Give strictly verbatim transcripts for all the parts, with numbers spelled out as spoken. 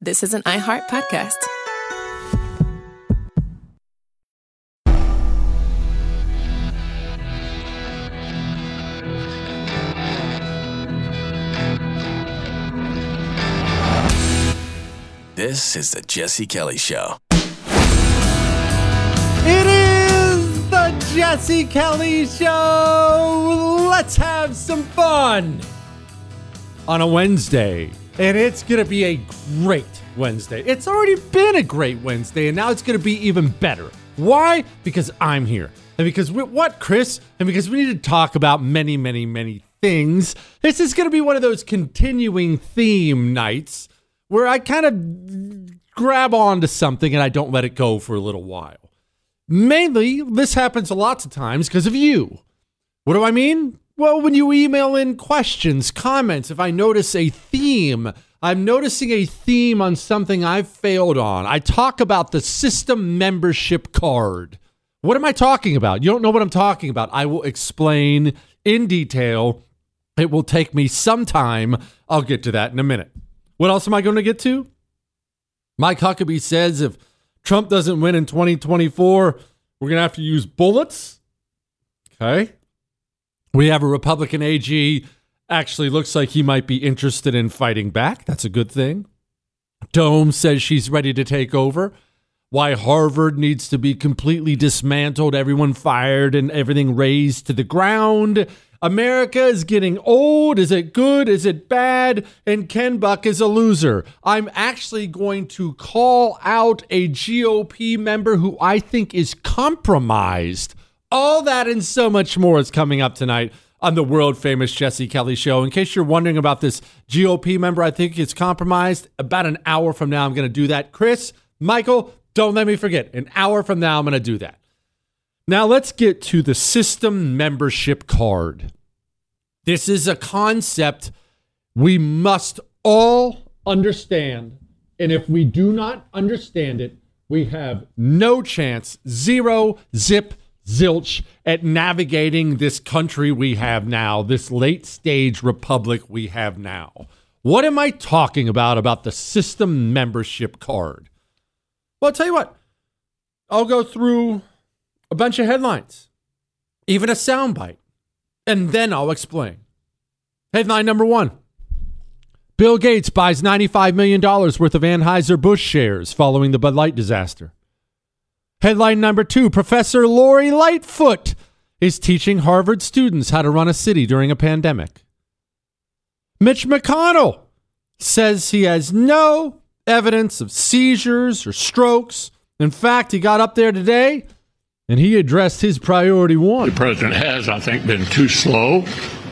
This is an iHeart podcast. This is the Jesse Kelly Show. It is the Jesse Kelly Show. Let's have some fun on a Wednesday. And it's going to be a great Wednesday. It's already been a great Wednesday, and now it's going to be even better. Why? Because I'm here. And because we, what, Chris? And because we need to talk about many, many, many things. This is going to be one of those continuing theme nights where I kind of grab onto something and I don't let it go for a little while. Mainly, this happens lots of times because of you. What do I mean? Well, when you email in questions, comments, if I notice a theme, I'm noticing a theme on something I've failed on. I talk about the system membership card. What am I talking about? You don't know what I'm talking about. I will explain in detail. It will take me some time. I'll get to that in a minute. What else am I going to get to? Mike Huckabee says if Trump doesn't win in twenty twenty-four, we're going to have to use bullets. Okay. We have a Republican A G, actually looks like he might be interested in fighting back. That's a good thing. Dome says she's ready to take over. Why Harvard needs to be completely dismantled, everyone fired and everything razed to the ground. America is getting old. Is it good? Is it bad? And Ken Buck is a loser. I'm actually going to call out a G O P member who I think is compromised. All that and so much more is coming up tonight on the world-famous Jesse Kelly Show. In case you're wondering about this G O P member I think is compromised, about an hour from now I'm going to do that. Chris, Michael, don't let me forget. An hour from now I'm going to do that. Now let's get to the system membership card. This is a concept we must all understand. And if we do not understand it, we have no chance, zero, zip, zilch at navigating this country we have now, this late stage republic we have now. What am I talking about, about the system membership card? Well, I'll tell you what. I'll go through a bunch of headlines, even a soundbite, and then I'll explain. Headline number one. Bill Gates buys ninety-five million dollars worth of Anheuser-Busch shares following the Bud Light disaster. Headline number two, Professor Lori Lightfoot is teaching Harvard students how to run a city during a pandemic. Mitch McConnell says he has no evidence of seizures or strokes. In fact, he got up there today and he addressed his priority one. The president has, I think, been too slow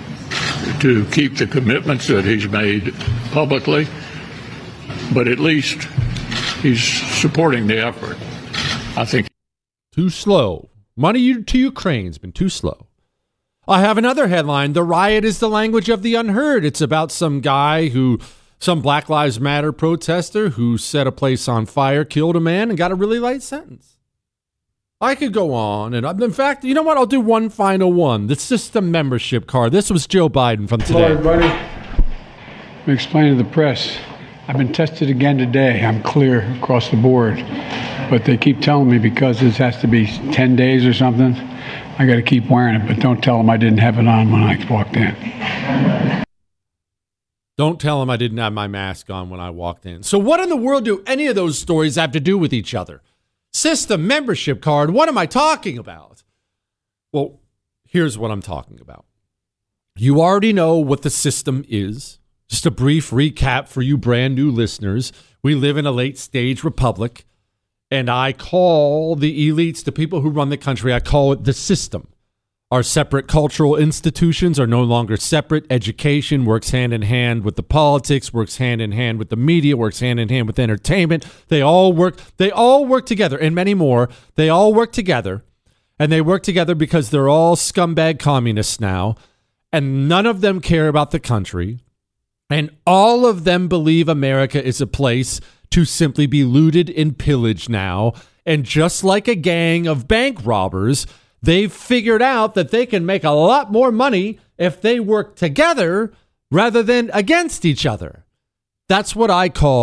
to keep the commitments that he's made publicly, but at least he's supporting the effort. I think too slow. Money to Ukraine's been too slow. I have another headline. The riot is the language of the unheard. It's about some guy who, some Black Lives Matter protester who set a place on fire, killed a man, and got a really light sentence. I could go on. And in fact, you know what? I'll do one final one. The system membership card. This was Joe Biden from today. Hello, everybody. Let me explain to the press. I've been tested again today. I'm clear across the board. But they keep telling me because this has to be ten days or something, I got to keep wearing it. But don't tell them I didn't have it on when I walked in. Don't tell them I didn't have my mask on when I walked in. So what in the world do any of those stories have to do with each other? System membership card, what am I talking about? Well, here's what I'm talking about. You already know what the system is. Just a brief recap for you brand new listeners. We live in a late stage republic. And I call the elites, the people who run the country, I call it the system. Our separate cultural institutions are no longer separate. Education works hand in hand with the politics, works hand in hand with the media, works hand in hand with entertainment. They all work, they all work together, and many more. They all work together, and they work together because they're all scumbag communists now, and none of them care about the country, and all of them believe America is a place to simply be looted and pillaged now. And just like a gang of bank robbers, they've figured out that they can make a lot more money if they work together rather than against each other. That's what I call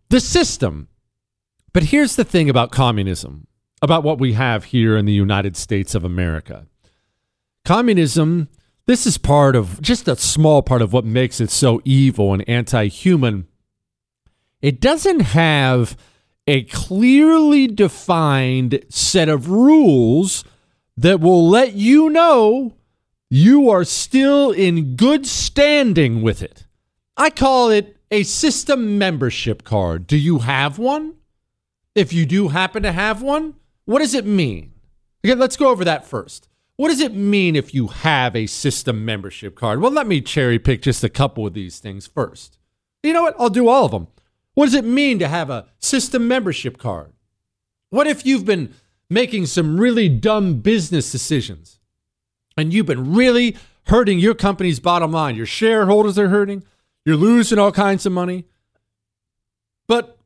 the system. But here's the thing about communism, about what we have here in the United States of America. Communism, this is part of, just a small part of what makes it so evil and anti-human. It doesn't have a clearly defined set of rules that will let you know you are still in good standing with it. I call it a system membership card. Do you have one? If you do happen to have one, what does it mean? Okay, let's go over that first. What does it mean if you have a system membership card? Well, let me cherry pick just a couple of these things first. You know what? I'll do all of them. What does it mean to have a system membership card? What if you've been making some really dumb business decisions and you've been really hurting your company's bottom line? Your shareholders are hurting. You're losing all kinds of money. But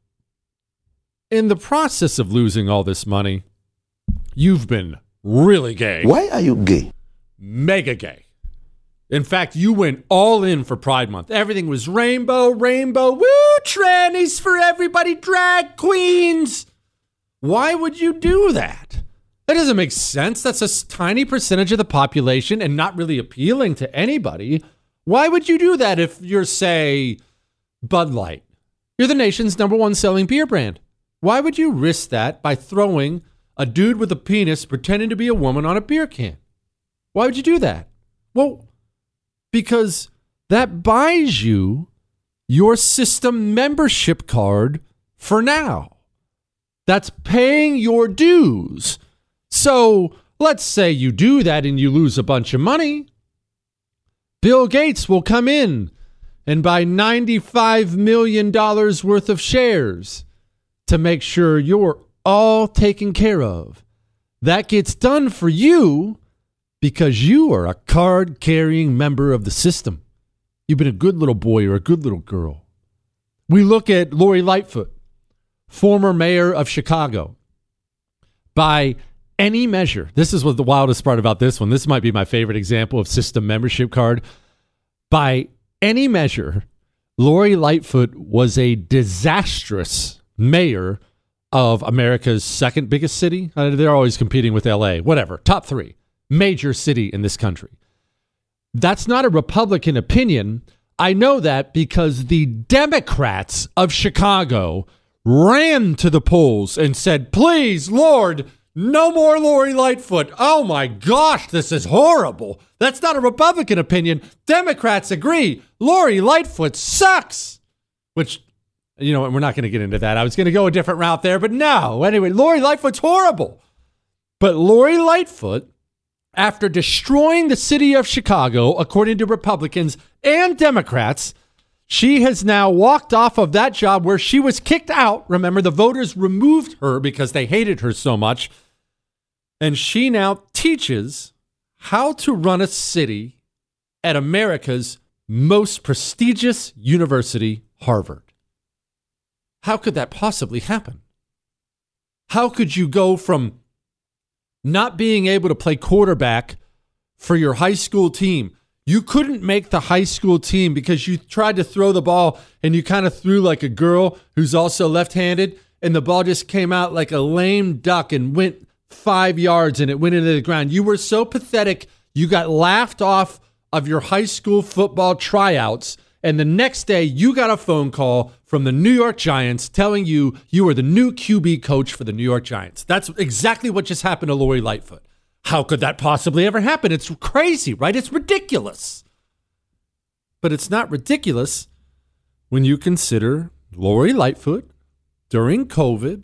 in the process of losing all this money, you've been really gay. Why are you gay? Mega gay. In fact, you went all in for Pride Month. Everything was rainbow, rainbow, woo, trannies for everybody, drag queens. Why would you do that? That doesn't make sense. That's a tiny percentage of the population and not really appealing to anybody. Why would you do that if you're, say, Bud Light? You're the nation's number one selling beer brand. Why would you risk that by throwing a dude with a penis pretending to be a woman on a beer can? Why would you do that? Well, because that buys you your system membership card for now. That's paying your dues. So let's say you do that and you lose a bunch of money. Bill Gates will come in and buy ninety-five million dollars worth of shares to make sure you're all taken care of. That gets done for you because you are a card-carrying member of the system. You've been a good little boy or a good little girl. We look at Lori Lightfoot, former mayor of Chicago. By any measure, this is what the wildest part about this one. This might be my favorite example of system membership card. By any measure, Lori Lightfoot was a disastrous mayor of America's second biggest city. Uh, they're always competing with L A, whatever, top three. Major city in this country. That's not a Republican opinion. I know that because the Democrats of Chicago ran to the polls and said, please, Lord, no more Lori Lightfoot. Oh my gosh, this is horrible. That's not a Republican opinion. Democrats agree. Lori Lightfoot sucks. Which, you know, we're not going to get into that. I was going to go a different route there, but no. Anyway, Lori Lightfoot's horrible. But Lori Lightfoot, after destroying the city of Chicago, according to Republicans and Democrats, she has now walked off of that job where she was kicked out. Remember, the voters removed her because they hated her so much. And she now teaches how to run a city at America's most prestigious university, Harvard. How could that possibly happen? How could you go from not being able to play quarterback for your high school team? You couldn't make the high school team because you tried to throw the ball and you kind of threw like a girl who's also left-handed, and the ball just came out like a lame duck and went five yards and it went into the ground. You were so pathetic, you got laughed off of your high school football tryouts, and the next day you got a phone call from the New York Giants telling you you were the new Q B coach for the New York Giants. That's exactly what just happened to Lori Lightfoot. How could that possibly ever happen? It's crazy, right? It's ridiculous. But it's not ridiculous when you consider Lori Lightfoot during COVID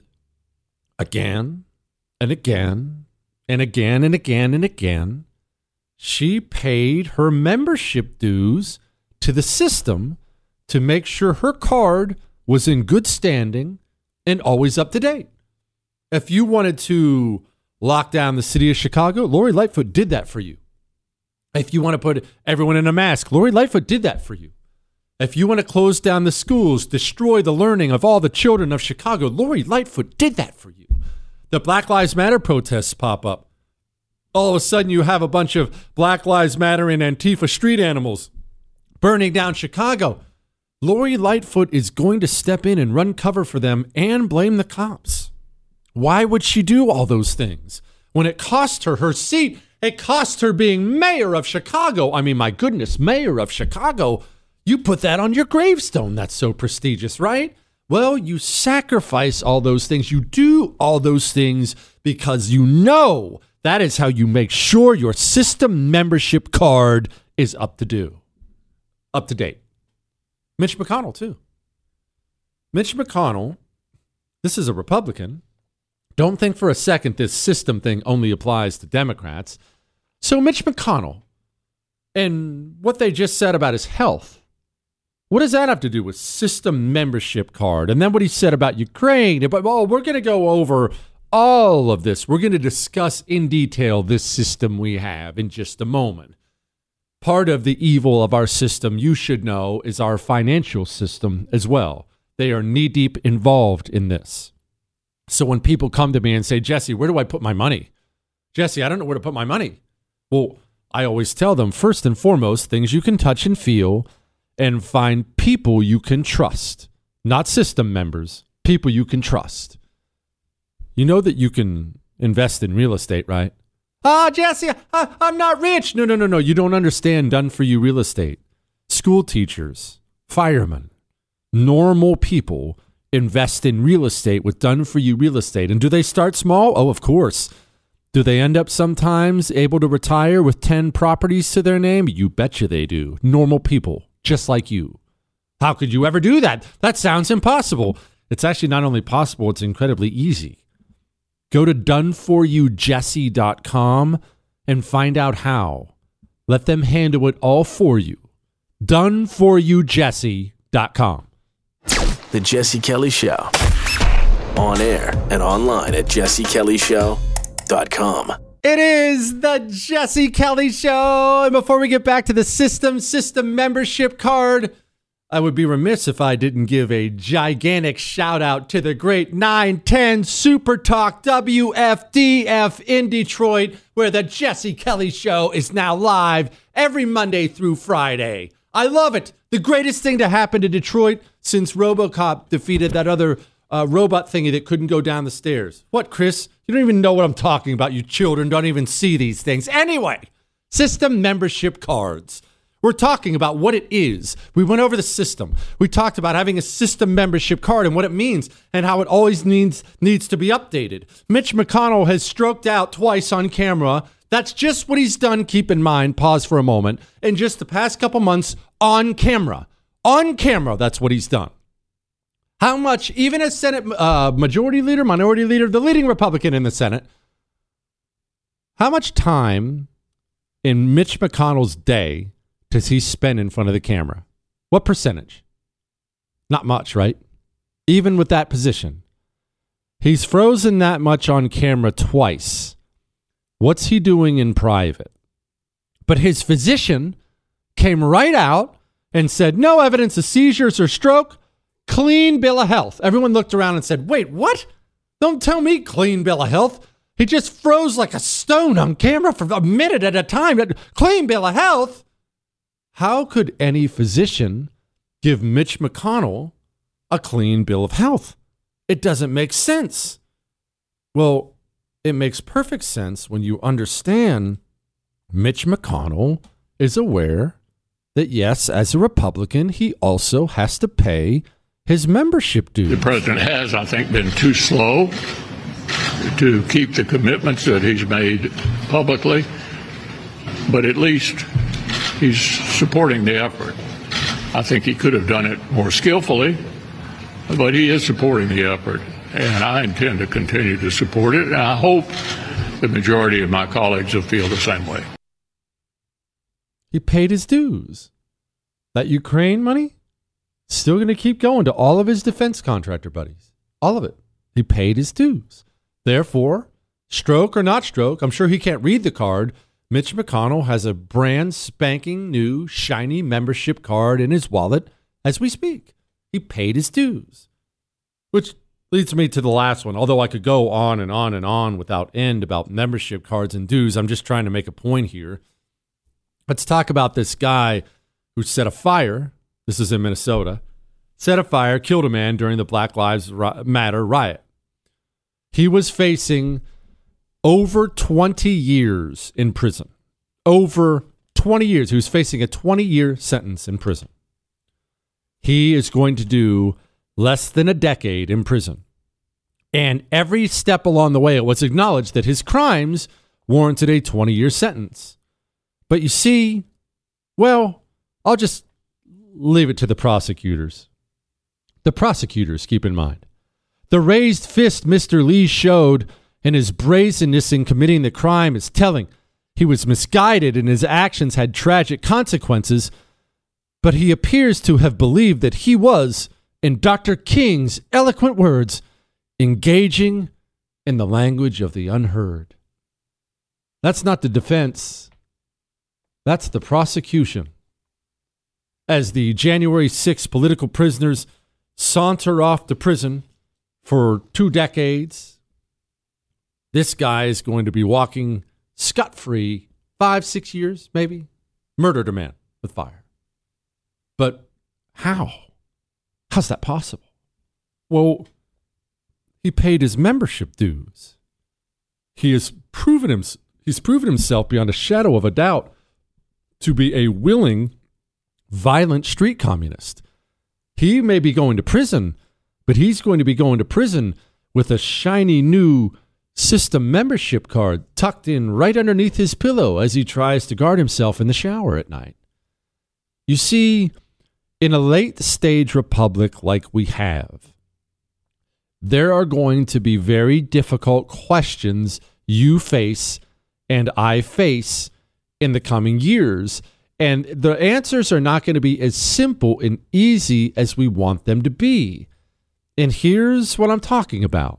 again and again and again and again and again. She paid her membership dues to the system to make sure her card was in good standing and always up to date. If you wanted to lock down the city of Chicago, Lori Lightfoot did that for you. If you want to put everyone in a mask, Lori Lightfoot did that for you. If you want to close down the schools, destroy the learning of all the children of Chicago, Lori Lightfoot did that for you. The Black Lives Matter protests pop up. All of a sudden you have a bunch of Black Lives Matter and Antifa street animals burning down Chicago. Lori Lightfoot is going to step in and run cover for them and blame the cops. Why would she do all those things? When it cost her her seat, it cost her being mayor of Chicago. I mean, my goodness, mayor of Chicago. You put that on your gravestone. That's so prestigious, right? Well, you sacrifice all those things. You do all those things because you know that is how you make sure your system membership card is up to do, up to date. Mitch McConnell, too. Mitch McConnell, this is a Republican. Don't think for a second this system thing only applies to Democrats. So Mitch McConnell and what they just said about his health, what does that have to do with system membership card? And then what he said about Ukraine. But, oh, we're going to go over all of this. We're going to discuss in detail this system we have in just a moment. Part of the evil of our system, you should know, is our financial system as well. They are knee-deep involved in this. So when people come to me and say, Jesse, where do I put my money? Jesse, I don't know where to put my money. Well, I always tell them, first and foremost, things you can touch and feel, and find people you can trust. Not system members, people you can trust. You know that you can invest in real estate, right? Ah, Jesse, I, I'm not rich. No, no, no, no. You don't understand done-for-you real estate. School teachers, firemen, normal people invest in real estate with done-for-you real estate. And do they start small? Oh, of course. Do they end up sometimes able to retire with ten properties to their name? You betcha they do. Normal people, just like you. How could you ever do that? That sounds impossible. It's actually not only possible, it's incredibly easy. Go to done for you jesse dot com and find out how. Let them handle it all for you. done for you jesse dot com. The Jesse Kelly Show. On air and online at jesse kelly show dot com. It is the Jesse Kelly Show. And before we get back to the system, system membership card, I would be remiss if I didn't give a gigantic shout out to the great nine ten Super Talk W F D F in Detroit, where the Jesse Kelly Show is now live every Monday through Friday. I love it. The greatest thing to happen to Detroit since RoboCop defeated that other uh, robot thingy that couldn't go down the stairs. What, Chris? You don't even know what I'm talking about. You children don't even see these things. Anyway, system membership cards. We're talking about what it is. We went over the system. We talked about having a system membership card and what it means and how it always needs needs to be updated. Mitch McConnell has stroked out twice on camera. That's just what he's done. Keep in mind, pause for a moment, in just the past couple months on camera. On camera, that's what he's done. How much, even as Senate uh, Majority Leader, Minority Leader, the leading Republican in the Senate, how much time in Mitch McConnell's day does he spend in front of the camera? What percentage? Not much, right? Even with that position. He's frozen that much on camera twice. What's he doing in private? But his physician came right out and said, no evidence of seizures or stroke, clean bill of health. Everyone looked around and said, wait, what? Don't tell me clean bill of health. He just froze like a stone on camera for a minute at a time. Clean bill of health? How could any physician give Mitch McConnell a clean bill of health? It doesn't make sense. Well, it makes perfect sense when you understand Mitch McConnell is aware that, yes, as a Republican, he also has to pay his membership dues. The president has, I think, been too slow to keep the commitments that he's made publicly, but at least he's supporting the effort. I think he could have done it more skillfully, but he is supporting the effort, and I intend to continue to support it, and I hope the majority of my colleagues will feel the same way. He paid his dues. That Ukraine money, still going to keep going to all of his defense contractor buddies. All of it. He paid his dues. Therefore, stroke or not stroke, I'm sure he can't read the card. Mitch McConnell has a brand spanking new shiny membership card in his wallet as we speak. He paid his dues. Which leads me to the last one. Although I could go on and on and on without end about membership cards and dues, I'm just trying to make a point here. Let's talk about this guy who set a fire this is in Minnesota, set a fire, killed a man during the Black Lives Matter riot. He was facing over twenty years in prison. Over twenty years. He was facing a twenty-year sentence in prison. He is going to do less than a decade in prison. And every step along the way, it was acknowledged that his crimes warranted a twenty-year sentence. But you see, well, I'll just leave it to the prosecutors. The prosecutors, keep in mind. The raised fist Mister Lee showed and his brazenness in committing the crime is telling. He was misguided and his actions had tragic consequences, but he appears to have believed that he was, in Doctor King's eloquent words, engaging in the language of the unheard. That's not the defense. That's the prosecution. As the January sixth political prisoners saunter off to prison for two decades, this guy is going to be walking scot-free, five, six years, maybe. Murdered a man with fire. But how? How's that possible? Well, he paid his membership dues. He has proven him, he's proven himself beyond a shadow of a doubt to be a willing, violent street communist. He may be going to prison, but he's going to be going to prison with a shiny new system membership card tucked in right underneath his pillow as he tries to guard himself in the shower at night. You see, in a late stage republic like we have, there are going to be very difficult questions you face and I face in the coming years. And the answers are not going to be as simple and easy as we want them to be. And here's what I'm talking about.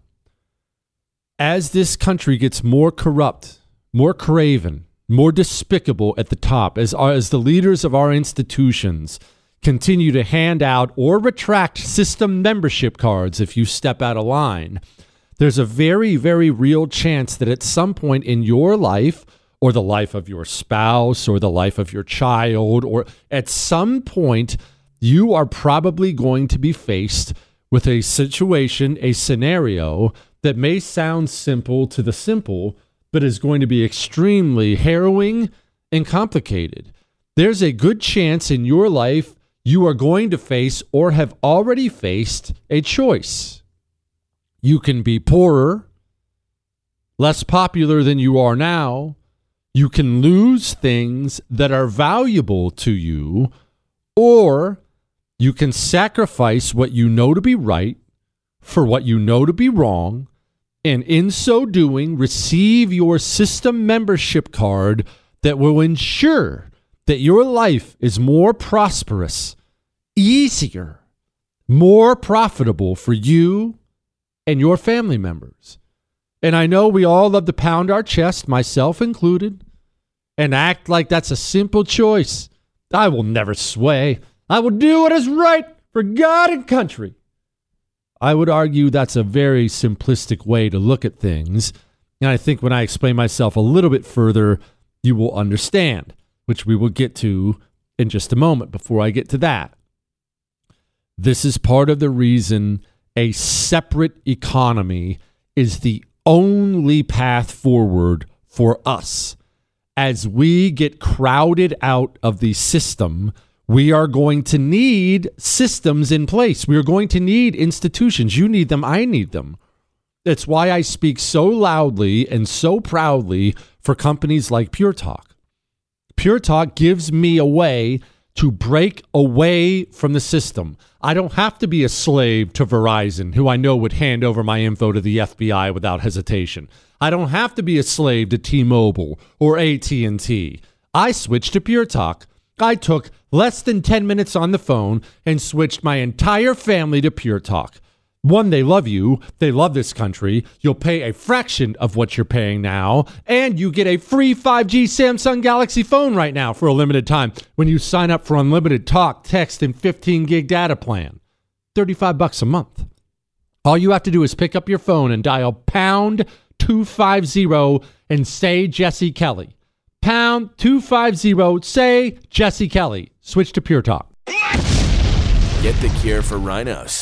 As this country gets more corrupt, more craven, more despicable at the top, as, as the leaders of our institutions continue to hand out or retract system membership cards if you step out of line, there's a very, very real chance that at some point in your life, or the life of your spouse, or the life of your child, or at some point, you are probably going to be faced with a situation, a scenario that may sound simple to the simple, but is going to be extremely harrowing and complicated. There's a good chance in your life you are going to face or have already faced a choice. You can be poorer, less popular than you are now. You can lose things that are valuable to you, or you can sacrifice what you know to be right for what you know to be wrong, and in so doing, receive your system membership card that will ensure that your life is more prosperous, easier, more profitable for you and your family members. And I know we all love to pound our chest, myself included, and act like that's a simple choice. I will never sway. I will do what is right for God and country. I would argue that's a very simplistic way to look at things. And I think when I explain myself a little bit further, you will understand, which we will get to in just a moment. Before I get to that, this is part of the reason a separate economy is the only path forward for us. As we get crowded out of the system, we are going to need systems in place. We are going to need institutions. You need them. I need them. That's why I speak so loudly and so proudly for companies like Pure Talk. Pure Talk gives me a way to break away from the system. I don't have to be a slave to Verizon, who I know would hand over my info to the F B I without hesitation. I don't have to be a slave to T-Mobile or A T and T. I switched to Pure Talk. I took less than ten minutes on the phone and switched my entire family to Pure Talk. One, they love you. They love this country. You'll pay a fraction of what you're paying now, and you get a free five G Samsung Galaxy phone right now for a limited time when you sign up for unlimited talk, text, and fifteen gig data plan. thirty-five bucks a month. All you have to do is pick up your phone and dial pound two fifty and say Jesse Kelly. Pound two fifty, say Jesse Kelly. Switch to Pure Talk. Get the cure for rhinos.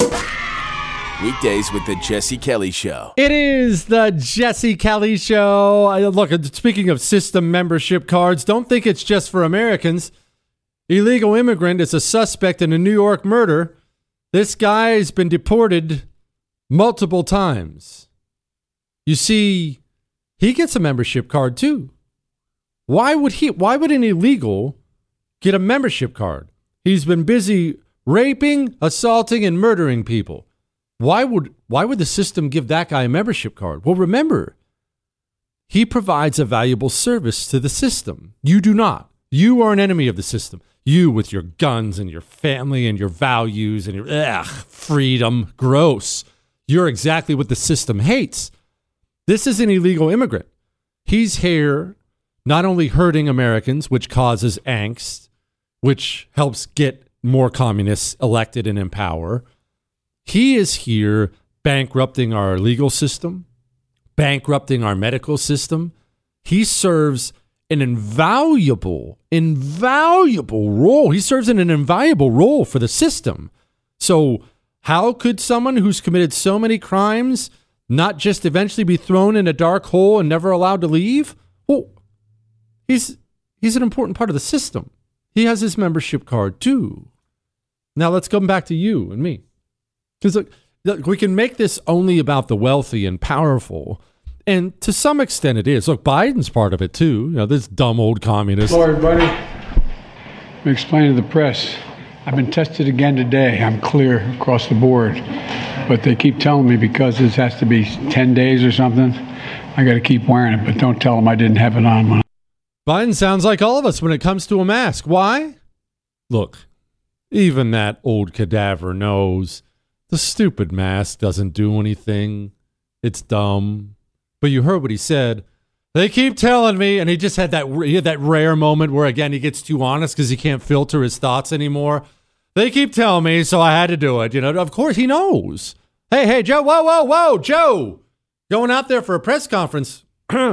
Weekdays with the Jesse Kelly Show. It is the Jesse Kelly Show. I- Look, speaking of system membership cards, don't think it's just for Americans. Illegal immigrant is a suspect in a New York murder. This guy has been deported multiple times. You see, he gets a membership card too. Why would he? Why would an illegal get a membership card? He's been busy raping, assaulting, and murdering people. Why would why would the system give that guy a membership card? Well, remember, he provides a valuable service to the system. You do not. You are an enemy of the system. You with your guns and your family and your values and your ugh, freedom. Gross. You're exactly what the system hates. This is an illegal immigrant. He's here not only hurting Americans, which causes angst, which helps get more communists elected and in power. He is here bankrupting our legal system, bankrupting our medical system. He serves an invaluable, invaluable role. He serves in an invaluable role for the system. So how could someone who's committed so many crimes not just eventually be thrown in a dark hole and never allowed to leave? Well, he's he's an important part of the system. He has his membership card too. Now let's come back to you and me. Because look, look, we can make this only about the wealthy and powerful. And to some extent it is. Look, Biden's part of it too. You know, this dumb old communist. Hello, everybody. Let me explain to the press. I've been tested again today. I'm clear across the board. But they keep telling me because this has to be ten days or something, I got to keep wearing it. But don't tell them I didn't have it on when Biden sounds like all of us when it comes to a mask. Why? Look, even that old cadaver knows the stupid mask doesn't do anything. It's dumb. But you heard what he said. They keep telling me, and he just had that he had that rare moment where, again, he gets too honest because he can't filter his thoughts anymore. They keep telling me, so I had to do it. You know, of course he knows. Hey, hey, Joe, whoa, whoa, whoa, Joe. Going out there for a press conference.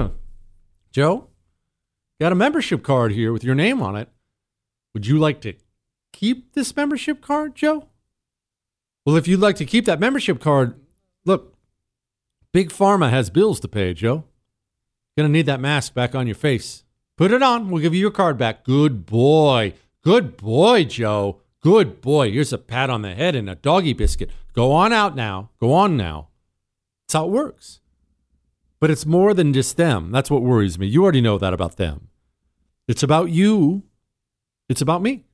Joe, got a membership card here with your name on it. Would you like to keep this membership card, Joe? Well, if you'd like to keep that membership card, look, Big Pharma has bills to pay, Joe. Gonna need that mask back on your face. Put it on. We'll give you your card back. Good boy. Good boy, Joe. Good boy. Here's a pat on the head and a doggy biscuit. Go on out now. Go on now. That's how it works. But it's more than just them. That's what worries me. You already know that about them. It's about you. It's about me.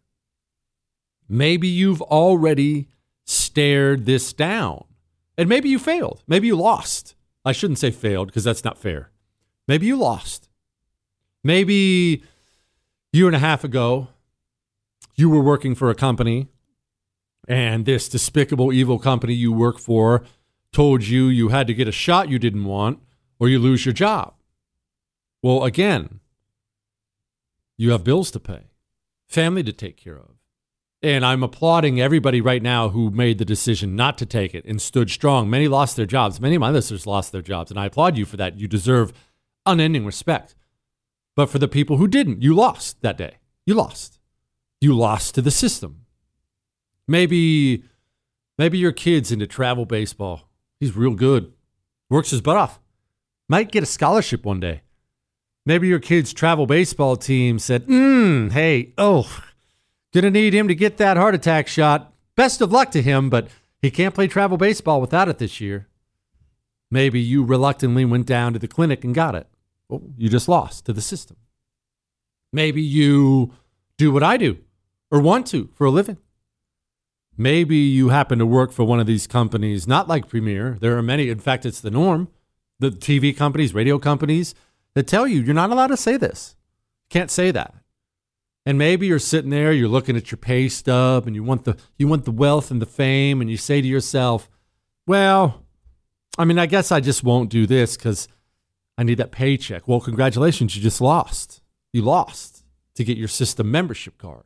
Maybe you've already stared this down. And maybe you failed. Maybe you lost. I shouldn't say failed because that's not fair. Maybe you lost. Maybe a year and a half ago, you were working for a company and this despicable, evil company you work for told you you had to get a shot you didn't want or you lose your job. Well, again, you have bills to pay, family to take care of. And I'm applauding everybody right now who made the decision not to take it and stood strong. Many lost their jobs. Many of my listeners lost their jobs, and I applaud you for that. You deserve unending respect. But for the people who didn't, you lost that day. You lost. You lost to the system. Maybe, maybe your kid's into travel baseball. He's real good. Works his butt off. Might get a scholarship one day. Maybe your kid's travel baseball team said, hmm, hey, oh, gonna need him to get that heart attack shot. Best of luck to him, but he can't play travel baseball without it this year. Maybe you reluctantly went down to the clinic and got it. Well, you just lost to the system. Maybe you do what I do or want to for a living. Maybe you happen to work for one of these companies, not like Premier. There are many. In fact, it's the norm. The T V companies, radio companies that tell you you're not allowed to say this. Can't say that. And maybe you're sitting there, you're looking at your pay stub and you want the you want the wealth and the fame and you say to yourself, well, I mean, I guess I just won't do this because I need that paycheck. Well, congratulations, you just lost. You lost to get your system membership card.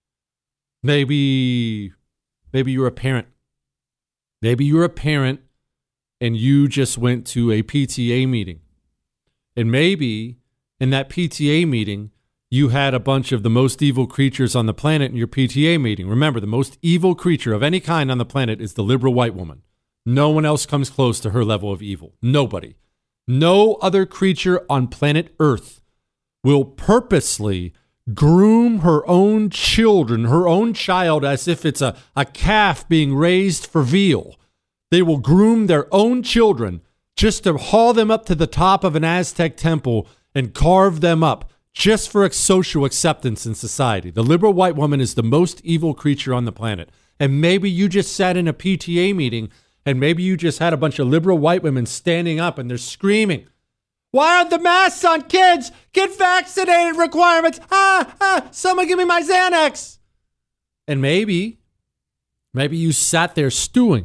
Maybe, maybe you're a parent. Maybe you're a parent and you just went to a P T A meeting. And maybe in that P T A meeting, you had a bunch of the most evil creatures on the planet in your P T A meeting. Remember, the most evil creature of any kind on the planet is the liberal white woman. No one else comes close to her level of evil. Nobody. No other creature on planet Earth will purposely groom her own children, her own child, as if it's a, a calf being raised for veal. They will groom their own children just to haul them up to the top of an Aztec temple and carve them up just for social acceptance in society. The liberal white woman is the most evil creature on the planet. And maybe you just sat in a P T A meeting and maybe you just had a bunch of liberal white women standing up and they're screaming, "Why aren't the masks on, kids? Get vaccinated requirements. Ah, ah, someone give me my Xanax." And maybe, maybe you sat there stewing.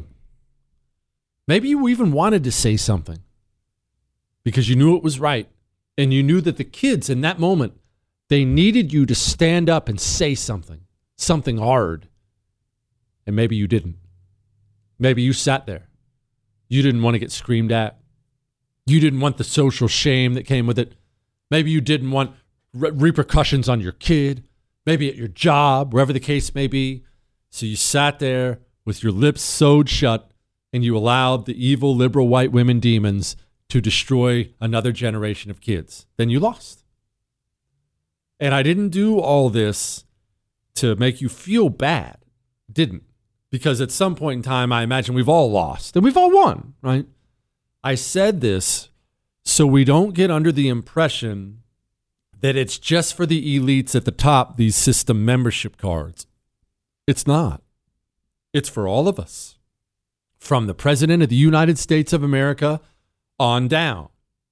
Maybe you even wanted to say something because you knew it was right. And you knew that the kids in that moment, they needed you to stand up and say something, something hard. And maybe you didn't. Maybe you sat there. You didn't want to get screamed at. You didn't want the social shame that came with it. Maybe you didn't want re- repercussions on your kid, maybe at your job, wherever the case may be. So you sat there with your lips sewed shut and you allowed the evil liberal white women demons to destroy another generation of kids. Then you lost. And I didn't do all this to make you feel bad. Didn't. Because at some point in time, I imagine we've all lost and we've all won, right? I said this so we don't get under the impression that it's just for the elites at the top, these system membership cards. It's not. It's for all of us. From the President of the United States of America on down.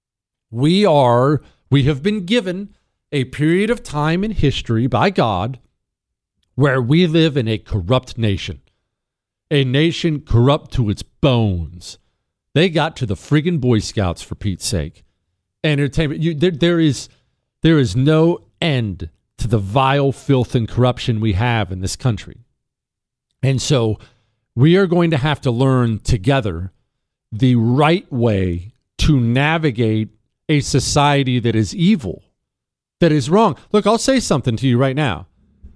We are, we have been given a period of time in history by God where we live in a corrupt nation. A nation corrupt to its bones. They got to the friggin' Boy Scouts, for Pete's sake. Entertainment. You, there, there is, there is no end to the vile filth and corruption we have in this country. And so we are going to have to learn together the right way to navigate a society that is evil, that is wrong. Look, I'll say something to you right now.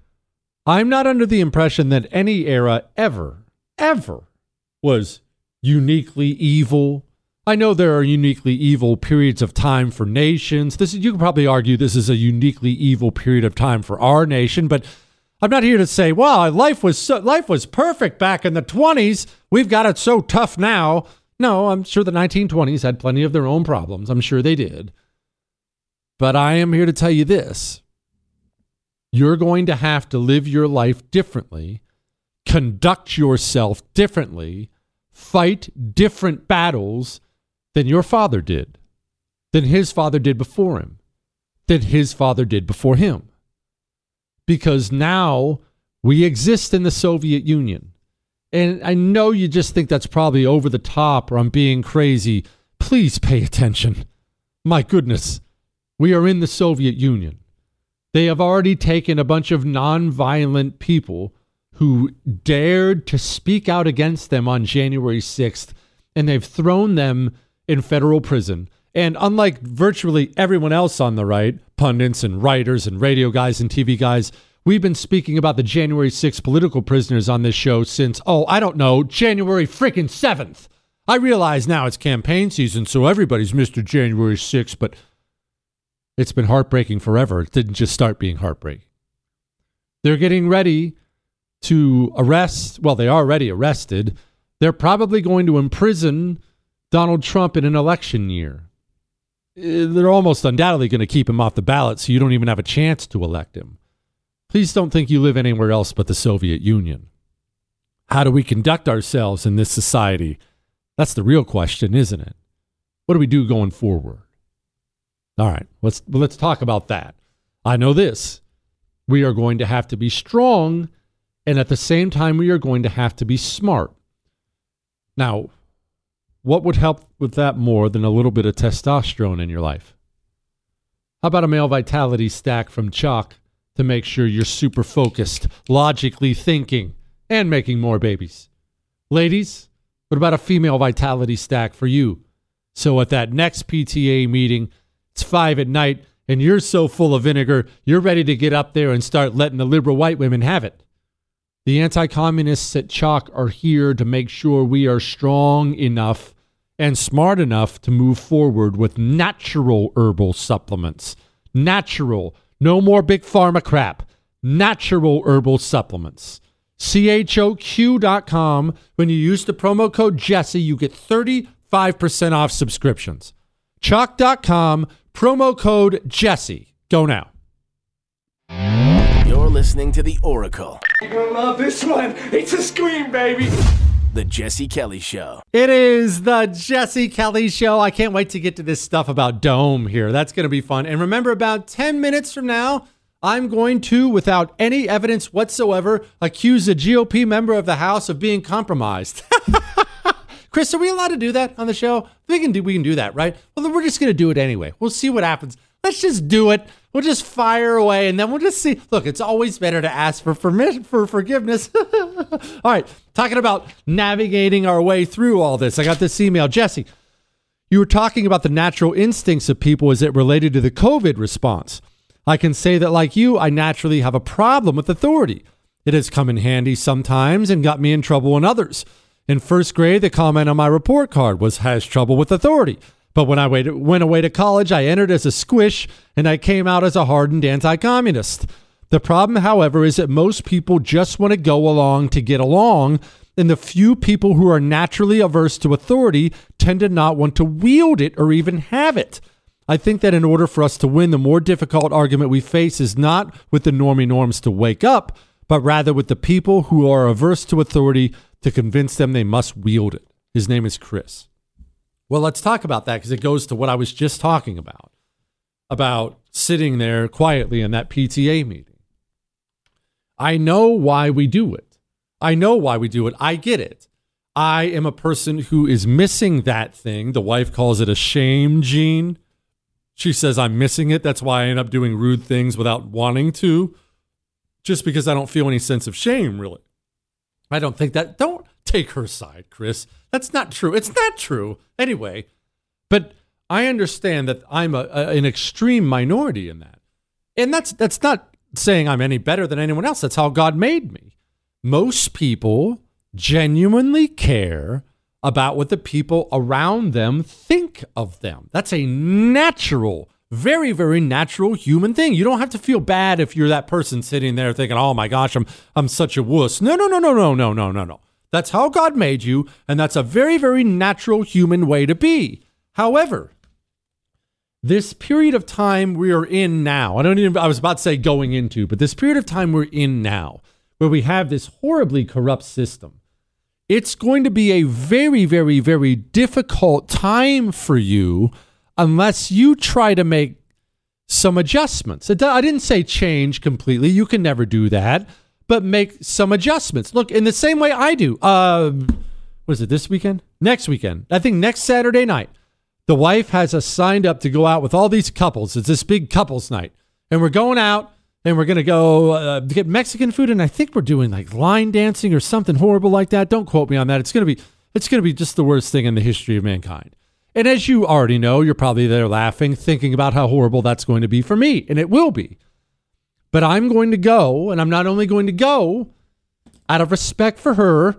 I'm not under the impression that any era ever, ever was uniquely evil. I know there are uniquely evil periods of time for nations. This is, you could probably argue this is a uniquely evil period of time for our nation, but I'm not here to say, well, life was so, life was perfect back in the twenties. We've got it so tough now. No, I'm sure the nineteen twenties had plenty of their own problems. I'm sure they did. But I am here to tell you this. You're going to have to live your life differently, conduct yourself differently, fight different battles than your father did, than his father did before him, than his father did before him. Because now we exist in the Soviet Union. And I know you just think that's probably over the top or I'm being crazy. Please pay attention. My goodness, we are in the Soviet Union. They have already taken a bunch of nonviolent people who dared to speak out against them on January sixth, and they've thrown them in federal prison. And unlike virtually everyone else on the right, pundits and writers and radio guys and T V guys, we've been speaking about the January sixth political prisoners on this show since, oh, I don't know, January freaking seventh. I realize now it's campaign season, so everybody's Mister January sixth, but it's been heartbreaking forever. It didn't just start being heartbreaking. They're getting ready to arrest, well, they are already arrested. They're probably going to imprison Donald Trump in an election year. They're almost undoubtedly going to keep him off the ballot, so you don't even have a chance to elect him. Please don't think you live anywhere else but the Soviet Union. How do we conduct ourselves in this society? That's the real question, isn't it? What do we do going forward? All right, let's let's talk about that. I know this. We are going to have to be strong, and at the same time, we are going to have to be smart. Now, what would help with that more than a little bit of testosterone in your life? How about a male vitality stack from Chalk to make sure you're super focused, logically thinking, and making more babies? Ladies, what about a female vitality stack for you? So at that next P T A meeting, it's five at night, And you're so full of vinegar, you're ready to get up there and start letting the liberal white women have it. The anti-communists at Chalk are here to make sure we are strong enough and smart enough to move forward with natural herbal supplements. Natural. No more big pharma crap. Natural herbal supplements. C H O Q dot com. When you use the promo code Jesse, you get thirty-five percent off subscriptions. Chalk dot com, promo code Jesse. Go now. You're listening to The Oracle. You're gonna love this one. It's a scream, baby. The Jesse Kelly Show. It is the Jesse Kelly Show. I can't wait to get to this stuff about Dome here. That's going to be fun. And remember, about ten minutes from now, I'm going to, without any evidence whatsoever, accuse a G O P member of the House of being compromised. Chris, are we allowed to do that on the show? We can do, we can do that, right? Well, then we're just going to do it anyway. We'll see what happens. Let's just do it. We'll just fire away, and then we'll just see. Look, it's always better to ask for permission, for forgiveness. All right, talking about navigating our way through all this. I got this email. Jesse, you were talking about the natural instincts of people as it related to the COVID response. I can say that, like you, I naturally have a problem with authority. It has come in handy sometimes and got me in trouble in others. In first grade, the comment on my report card was, has trouble with authority. But when I went away to college, I entered as a squish, and I came out as a hardened anti-communist. The problem, however, is that most people just want to go along to get along, and the few people who are naturally averse to authority tend to not want to wield it or even have it. I think that in order for us to win, the more difficult argument we face is not with the normie norms to wake up, but rather with the people who are averse to authority to convince them they must wield it. His name is Chris. Well, let's talk about that because it goes to what I was just talking about, about sitting there quietly in that P T A meeting. I know why we do it. I know why we do it. I get it. I am a person who is missing that thing. The wife calls it a shame gene. She says I'm missing it. That's why I end up doing rude things without wanting to, just because I don't feel any sense of shame, really. I don't think that. Don't take her side, Chris. That's not true. It's not true. Anyway, but I understand that I'm a, a, an extreme minority in that. And that's that's not saying I'm any better than anyone else. That's how God made me. Most people genuinely care about what the people around them think of them. That's a natural, very, very natural human thing. You don't have to feel bad if you're that person sitting there thinking, oh my gosh, I'm I'm such a wuss. No, no, no, no, no, no, no, no, no. That's how God made you, and that's a very, very natural human way to be. However, this period of time we are in now, I don't even, I was about to say going into, but this period of time we're in now, where we have this horribly corrupt system, it's going to be a very, very, very difficult time for you unless you try to make some adjustments. I didn't say change completely. You can never do that. But make some adjustments. Look, in the same way I do. Uh, what is it, this weekend? Next weekend. I think next Saturday night. The wife has us signed up to go out with all these couples. It's this big couples night. And we're going out, and we're going to go uh, get Mexican food, and I think we're doing like line dancing or something horrible like that. Don't quote me on that. It's going to be it's going to be just the worst thing in the history of mankind. And as you already know, you're probably there laughing, thinking about how horrible that's going to be for me, and it will be. But I'm going to go, and I'm not only going to go out of respect for her,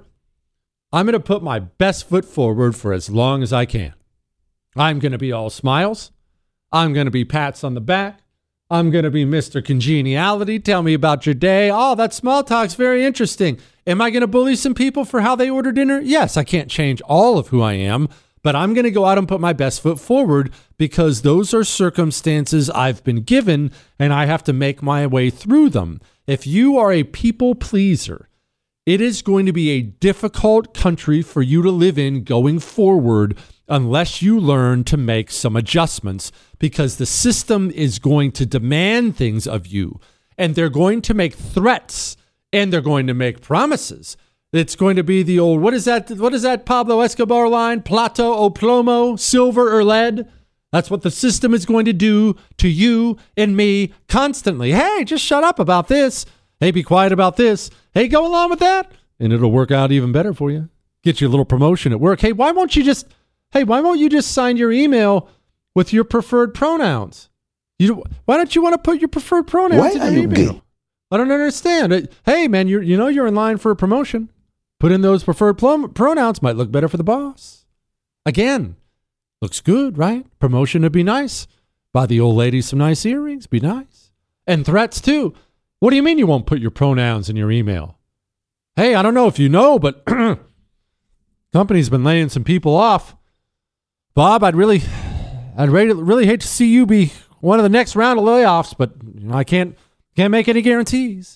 I'm going to put my best foot forward for as long as I can. I'm going to be all smiles. I'm going to be pats on the back. I'm going to be Mister Congeniality. Tell me about your day. Oh, that small talk's very interesting. Am I going to bully some people for how they order dinner? Yes, I can't change all of who I am, but I'm going to go out and put my best foot forward because those are circumstances I've been given and I have to make my way through them. If you are a people pleaser, it is going to be a difficult country for you to live in going forward unless you learn to make some adjustments because the system is going to demand things of you and they're going to make threats and they're going to make promises. It's going to be the old, what is that? What is that Pablo Escobar line? Plata o plomo, silver or lead? That's what the system is going to do to you and me constantly. Hey, just shut up about this. Hey, be quiet about this. Hey, go along with that. And it'll work out even better for you. Get you a little promotion at work. Hey, why won't you just, hey, why won't you just sign your email with your preferred pronouns? You why don't you want to put your preferred pronouns Why in are your you email? gay? I don't understand. Hey, man, you you know you're in line for a promotion. Put in those preferred plum- pronouns. Might look better for the boss. Again, looks good, right? Promotion would be nice. Buy the old lady some nice earrings. Be nice. And threats, too. What do you mean you won't put your pronouns in your email? Hey, I don't know if you know, but company's been laying some people off. Bob, I'd really, I'd really, really hate to see you be one of the next round of layoffs, but you know, I can't, can't make any guarantees.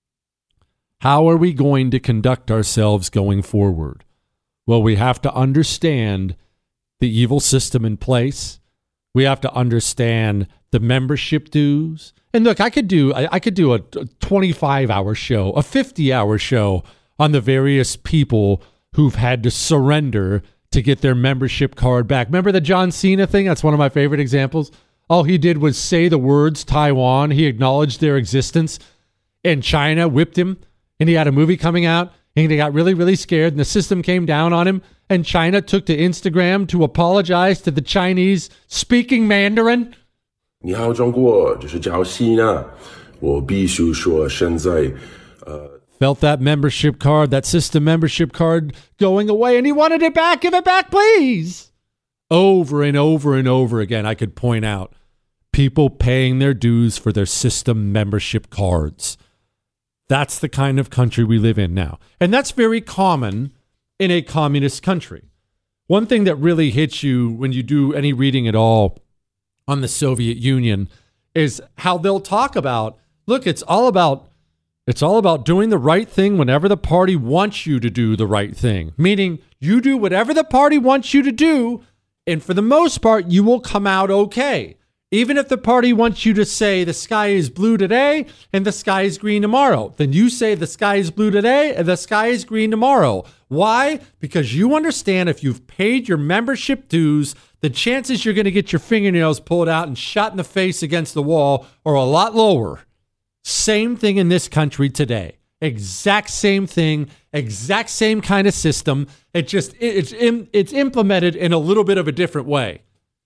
How are we going to conduct ourselves going forward? Well, we have to understand the evil system in place. We have to understand the membership dues. And look, I could do I, I could do a twenty-five hour show, a fifty hour show on the various people who've had to surrender to get their membership card back. Remember the John Cena thing? That's one of my favorite examples. All he did was say the words Taiwan. He acknowledged their existence, and China whipped him. And he had a movie coming out, and he got really, really scared, and the system came down on him, and China took to Instagram to apologize to the Chinese speaking Mandarin. 你好，中国，这是叫西娜。我必须说，现在，呃 Felt that membership card, that system membership card going away, and he wanted it back. Give it back, please. Over and over and over again, I could point out people paying their dues for their system membership cards. That's the kind of country we live in now. And that's very common in a communist country. One thing that really hits you when you do any reading at all on the Soviet Union is how they'll talk about, look, it's all about it's all about doing the right thing whenever the party wants you to do the right thing. Meaning you do whatever the party wants you to do, and for the most part, you will come out okay. Even if the party wants you to say the sky is blue today and the sky is green tomorrow, then you say the sky is blue today and the sky is green tomorrow. Why? Because you understand if you've paid your membership dues, the chances you're going to get your fingernails pulled out and shot in the face against the wall are a lot lower. Same thing in this country today. Exact same thing, exact same kind of system. It just it's it's implemented in a little bit of a different way.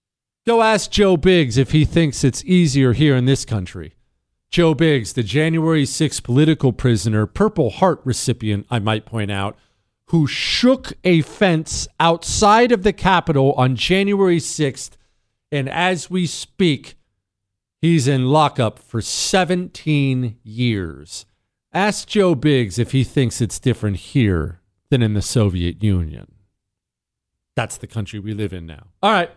Go ask Joe Biggs if he thinks it's easier here in this country. Joe Biggs, the January sixth political prisoner, Purple Heart recipient, I might point out, who shook a fence outside of the Capitol on January sixth, and as we speak, he's in lockup for seventeen years. Ask Joe Biggs if he thinks it's different here than in the Soviet Union. That's the country we live in now. All right.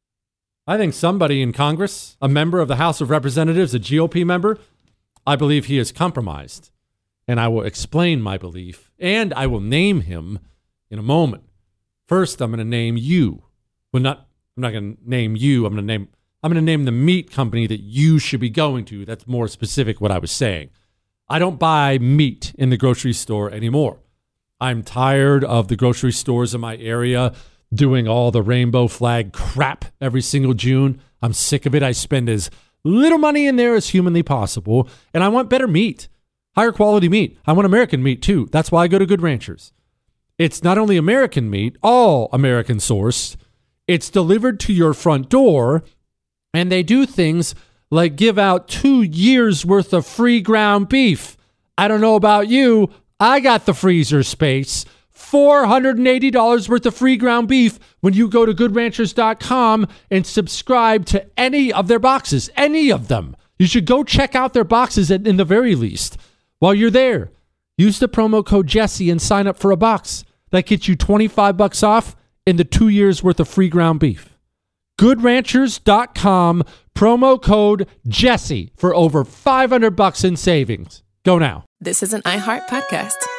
I think somebody in Congress, a member of the House of Representatives, a G O P member, I believe he is compromised. And I will explain my belief, and I will name him in a moment. First, I'm going to name you. Well, not, I'm not going to name you. I'm going to name, I'm going to name the meat company that you should be going to. That's more specific what I was saying. I don't buy meat in the grocery store anymore. I'm tired of the grocery stores in my area doing all the rainbow flag crap every single June. I'm sick of it. I spend as little money in there as humanly possible, and I want better meat, higher quality meat. I want American meat too. That's why I go to Good Ranchers. It's not only American meat, all American sourced. It's delivered to your front door, and they do things like give out two years worth of free ground beef. I don't know about you. I got the freezer space. four hundred eighty dollars worth of free ground beef when you go to good ranchers dot com and subscribe to any of their boxes, any of them. You should go check out their boxes at, in the very least. While you're there, use the promo code Jesse and sign up for a box. That gets you twenty-five bucks off and the two years worth of free ground beef. good ranchers dot com, promo code Jesse for over five hundred bucks in savings. Go now. This is an iHeart podcast.